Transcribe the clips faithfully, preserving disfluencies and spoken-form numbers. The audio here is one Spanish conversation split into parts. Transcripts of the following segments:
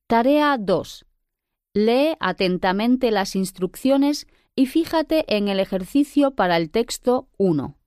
Tarea dos. Lee atentamente las instrucciones y fíjate en el ejercicio para el texto uno.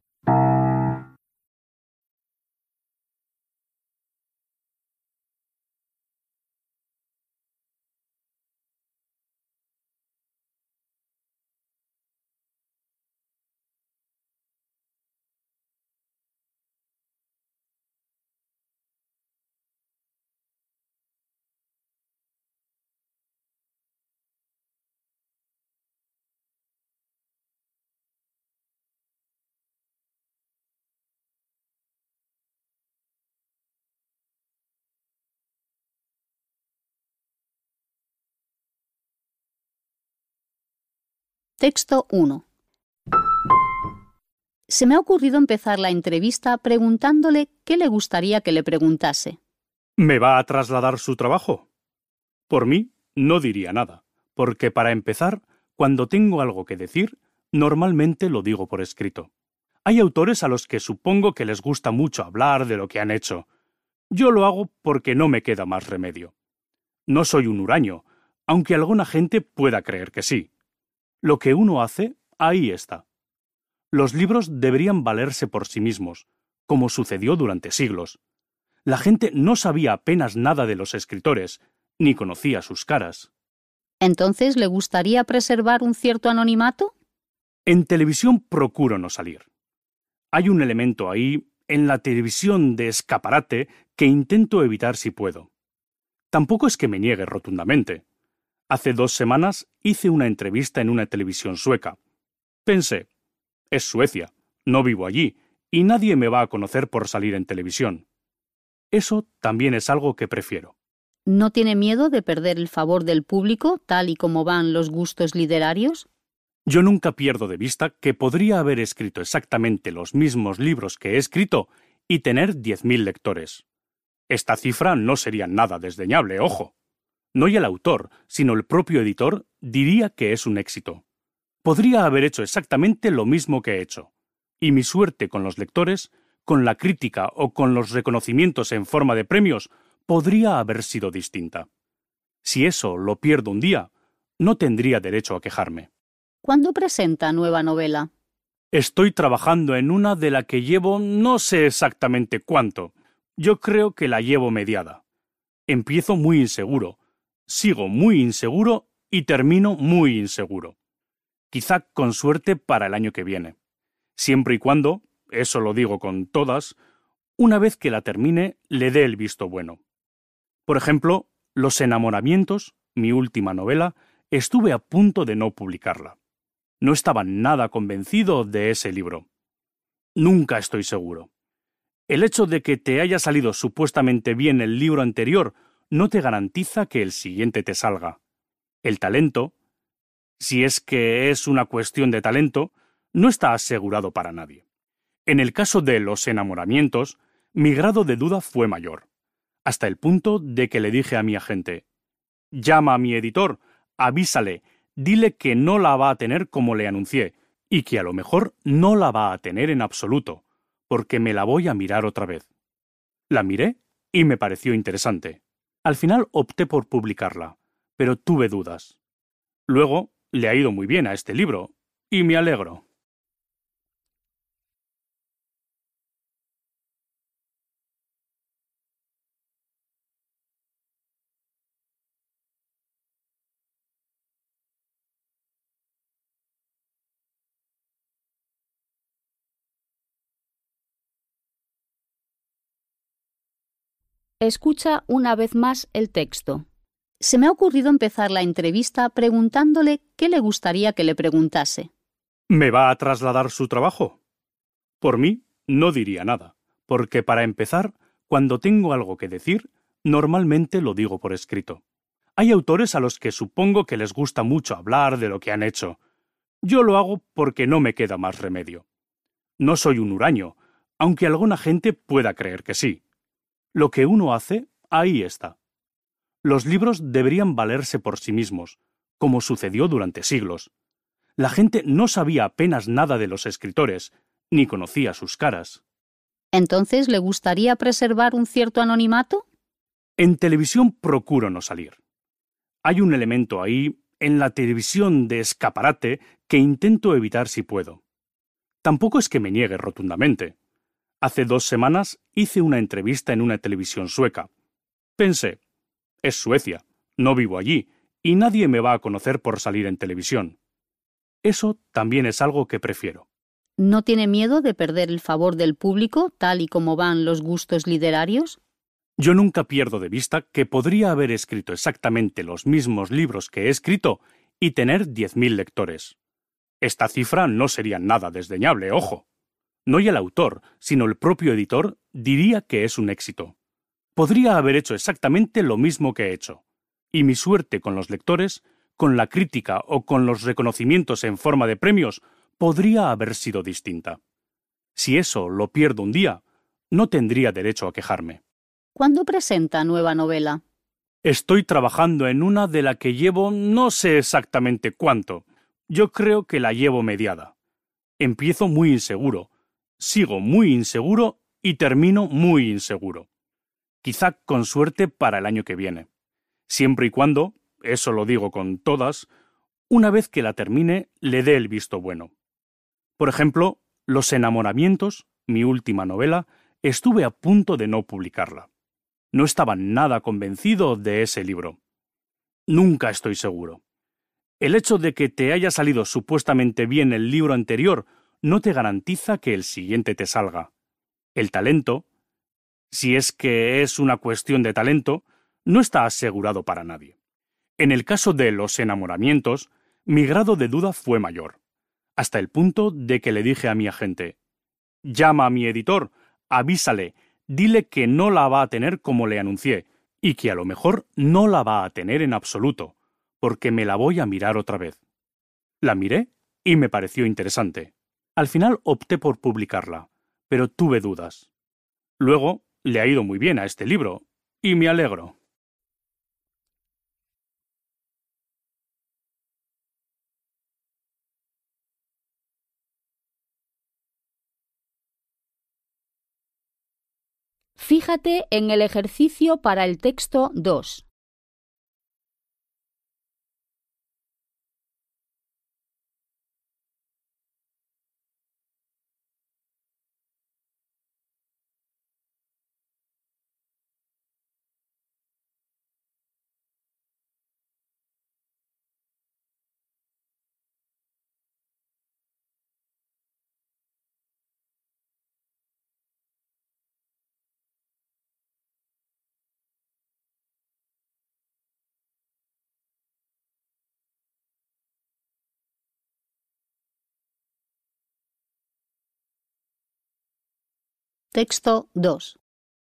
Texto uno. Se me ha ocurrido empezar la entrevista preguntándole qué le gustaría que le preguntase. ¿Me va a trasladar su trabajo? Por mí, no diría nada, porque para empezar, cuando tengo algo que decir, normalmente lo digo por escrito. Hay autores a los que supongo que les gusta mucho hablar de lo que han hecho. Yo lo hago porque no me queda más remedio. No soy un huraño, aunque alguna gente pueda creer que sí. Lo que uno hace, ahí está. Los libros deberían valerse por sí mismos, como sucedió durante siglos. La gente no sabía apenas nada de los escritores, ni conocía sus caras. ¿Entonces le gustaría preservar un cierto anonimato? En televisión procuro no salir. Hay un elemento ahí, en la televisión de escaparate, que intento evitar si puedo. Tampoco es que me niegue rotundamente. Hace dos semanas hice una entrevista en una televisión sueca. Pensé, es Suecia, no vivo allí, y nadie me va a conocer por salir en televisión. Eso también es algo que prefiero. ¿No tiene miedo de perder el favor del público, tal y como van los gustos literarios? Yo nunca pierdo de vista que podría haber escrito exactamente los mismos libros que he escrito y tener diez mil lectores. Esta cifra no sería nada desdeñable, ojo. No y el autor, sino el propio editor, diría que es un éxito. Podría haber hecho exactamente lo mismo que he hecho. Y mi suerte con los lectores, con la crítica o con los reconocimientos en forma de premios, podría haber sido distinta. Si eso lo pierdo un día, no tendría derecho a quejarme. ¿Cuándo presenta nueva novela? Estoy trabajando en una de la que llevo no sé exactamente cuánto. Yo creo que la llevo mediada. Empiezo muy inseguro, sigo muy inseguro y termino muy inseguro. Quizá con suerte para el año que viene. Siempre y cuando, eso lo digo con todas, una vez que la termine le dé el visto bueno. Por ejemplo, Los enamoramientos, mi última novela, estuve a punto de no publicarla. No estaba nada convencido de ese libro. Nunca estoy seguro. El hecho de que te haya salido supuestamente bien el libro anterior no te garantiza que el siguiente te salga. El talento, si es que es una cuestión de talento, no está asegurado para nadie. En el caso de Los enamoramientos, mi grado de duda fue mayor, hasta el punto de que le dije a mi agente: llama a mi editor, avísale, dile que no la va a tener como le anuncié, y que a lo mejor no la va a tener en absoluto, porque me la voy a mirar otra vez. La miré y me pareció interesante. Al final opté por publicarla, pero tuve dudas. Luego, le ha ido muy bien a este libro, y me alegro. Escucha una vez más el texto. Se me ha ocurrido empezar la entrevista preguntándole qué le gustaría que le preguntase. ¿Me va a trasladar su trabajo? Por mí, no diría nada, porque para empezar, cuando tengo algo que decir, normalmente lo digo por escrito. Hay autores a los que supongo que les gusta mucho hablar de lo que han hecho. Yo lo hago porque no me queda más remedio. No soy un huraño, aunque alguna gente pueda creer que sí. Lo que uno hace, ahí está. Los libros deberían valerse por sí mismos, como sucedió durante siglos. La gente no sabía apenas nada de los escritores, ni conocía sus caras. ¿Entonces le gustaría preservar un cierto anonimato? En televisión procuro no salir. Hay un elemento ahí, en la televisión de escaparate, que intento evitar si puedo. Tampoco es que me niegue rotundamente. Hace dos semanas hice una entrevista en una televisión sueca. Pensé, es Suecia, no vivo allí, y nadie me va a conocer por salir en televisión. Eso también es algo que prefiero. ¿No tiene miedo de perder el favor del público, tal y como van los gustos literarios? Yo nunca pierdo de vista que podría haber escrito exactamente los mismos libros que he escrito y tener diez mil lectores. Esta cifra no sería nada desdeñable, ojo. No y el autor, sino el propio editor, diría que es un éxito. Podría haber hecho exactamente lo mismo que he hecho. Y mi suerte con los lectores, con la crítica o con los reconocimientos en forma de premios, podría haber sido distinta. Si eso lo pierdo un día, no tendría derecho a quejarme. ¿Cuándo presenta nueva novela? Estoy trabajando en una de la que llevo no sé exactamente cuánto. Yo creo que la llevo mediada. Empiezo muy inseguro, sigo muy inseguro y termino muy inseguro. Quizá con suerte para el año que viene. Siempre y cuando, eso lo digo con todas, una vez que la termine le dé el visto bueno. Por ejemplo, Los enamoramientos, mi última novela, estuve a punto de no publicarla. No estaba nada convencido de ese libro. Nunca estoy seguro. El hecho de que te haya salido supuestamente bien el libro anterior no te garantiza que el siguiente te salga. El talento, si es que es una cuestión de talento, no está asegurado para nadie. En el caso de Los enamoramientos, mi grado de duda fue mayor, hasta el punto de que le dije a mi agente: llama a mi editor, avísale, dile que no la va a tener como le anuncié, y que a lo mejor no la va a tener en absoluto, porque me la voy a mirar otra vez. La miré y me pareció interesante. Al final opté por publicarla, pero tuve dudas. Luego le ha ido muy bien a este libro, y me alegro. Fíjate en el ejercicio para el texto dos. Texto dos.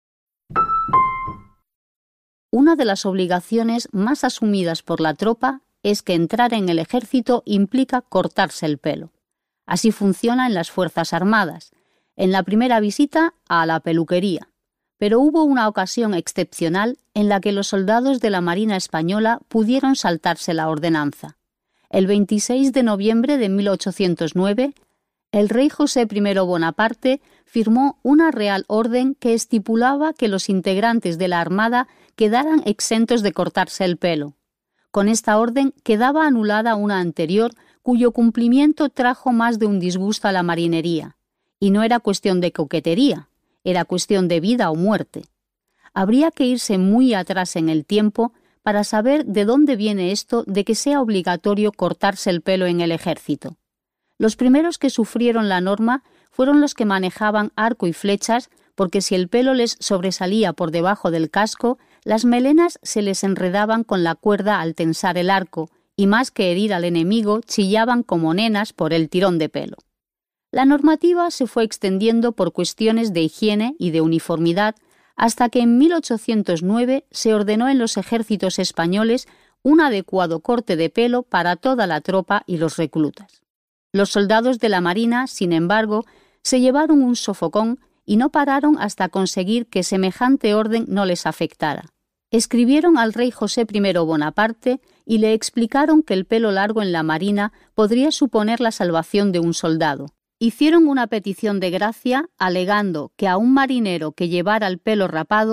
Una de las obligaciones más asumidas por la tropa es que entrar en el ejército implica cortarse el pelo. Así funciona en las Fuerzas Armadas, en la primera visita a la peluquería. Pero hubo una ocasión excepcional en la que los soldados de la Marina Española pudieron saltarse la ordenanza. El veintiséis de noviembre de mil ochocientos nueve, el rey José primero Bonaparte firmó una real orden que estipulaba que los integrantes de la Armada quedaran exentos de cortarse el pelo. Con esta orden quedaba anulada una anterior cuyo cumplimiento trajo más de un disgusto a la marinería. Y no era cuestión de coquetería, era cuestión de vida o muerte. Habría que irse muy atrás en el tiempo para saber de dónde viene esto de que sea obligatorio cortarse el pelo en el ejército. Los primeros que sufrieron la norma fueron los que manejaban arco y flechas, porque si el pelo les sobresalía por debajo del casco, las melenas se les enredaban con la cuerda al tensar el arco, y más que herir al enemigo, chillaban como nenas por el tirón de pelo. La normativa se fue extendiendo por cuestiones de higiene y de uniformidad, hasta que en mil ochocientos nueve se ordenó en los ejércitos españoles un adecuado corte de pelo para toda la tropa y los reclutas. Los soldados de la Marina, sin embargo, se llevaron un sofocón y no pararon hasta conseguir que semejante orden no les afectara. Escribieron al rey José primero Bonaparte y le explicaron que el pelo largo en la Marina podría suponer la salvación de un soldado. Hicieron una petición de gracia alegando que a un marinero que llevara el pelo rapado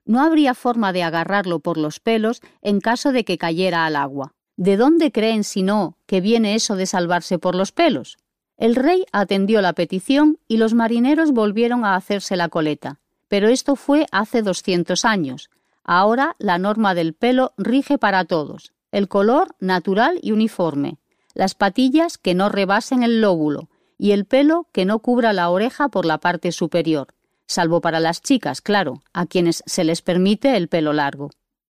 No habría forma de agarrarlo por los pelos en caso de que cayera al agua. ¿De dónde creen, si no, que viene eso de salvarse por los pelos? El rey atendió la petición y los marineros volvieron a hacerse la coleta. Pero esto fue hace doscientos años. Ahora la norma del pelo rige para todos. El color natural y uniforme. Las patillas que no rebasen el lóbulo y el pelo que no cubra la oreja por la parte superior. Salvo para las chicas, claro, a quienes se les permite el pelo largo.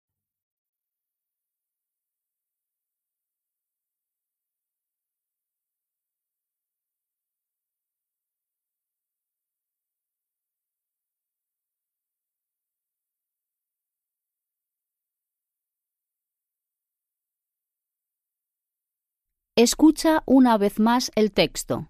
Escucha una vez más el texto.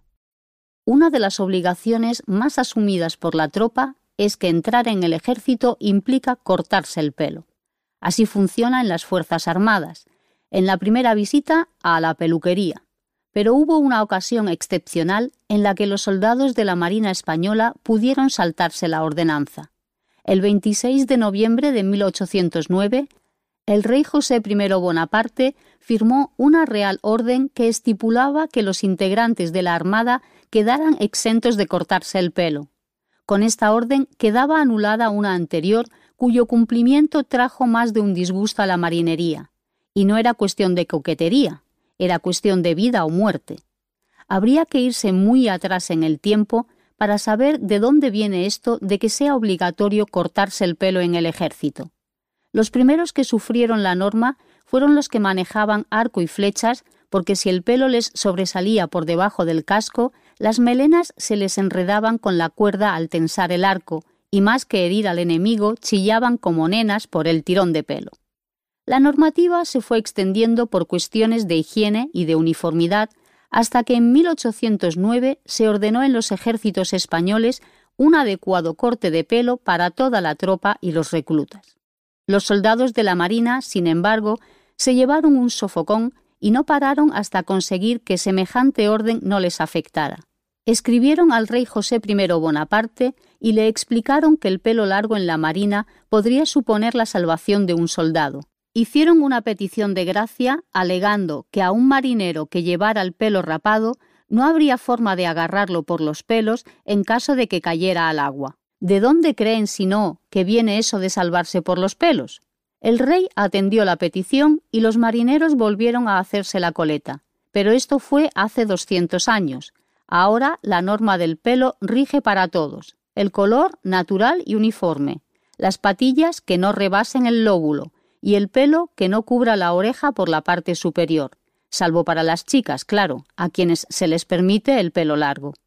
Una de las obligaciones más asumidas por la tropa es que entrar en el ejército implica cortarse el pelo. Así funciona en las Fuerzas Armadas, en la primera visita a la peluquería. Pero hubo una ocasión excepcional en la que los soldados de la Marina Española pudieron saltarse la ordenanza. El veintiséis de noviembre de mil ochocientos nueve, el rey José primero Bonaparte firmó una real orden que estipulaba que los integrantes de la Armada quedaran exentos de cortarse el pelo. Con esta orden quedaba anulada una anterior cuyo cumplimiento trajo más de un disgusto a la marinería. Y no era cuestión de coquetería, era cuestión de vida o muerte. Habría que irse muy atrás en el tiempo para saber de dónde viene esto de que sea obligatorio cortarse el pelo en el ejército. Los primeros que sufrieron la norma fueron los que manejaban arco y flechas, porque si el pelo les sobresalía por debajo del casco, las melenas se les enredaban con la cuerda al tensar el arco, y más que herir al enemigo, chillaban como nenas por el tirón de pelo. La normativa se fue extendiendo por cuestiones de higiene y de uniformidad, hasta que en mil ochocientos nueve se ordenó en los ejércitos españoles un adecuado corte de pelo para toda la tropa y los reclutas. Los soldados de la Marina, sin embargo, se llevaron un sofocón y no pararon hasta conseguir que semejante orden no les afectara. Escribieron al rey José primero Bonaparte y le explicaron que el pelo largo en la Marina podría suponer la salvación de un soldado. Hicieron una petición de gracia alegando que a un marinero que llevara el pelo rapado no habría forma de agarrarlo por los pelos en caso de que cayera al agua. ¿De dónde creen, si no, que viene eso de salvarse por los pelos? El rey atendió la petición y los marineros volvieron a hacerse la coleta. Pero esto fue hace doscientos años. Ahora la norma del pelo rige para todos. El color natural y uniforme. Las patillas que no rebasen el lóbulo y el pelo que no cubra la oreja por la parte superior. Salvo para las chicas, claro, a quienes se les permite el pelo largo.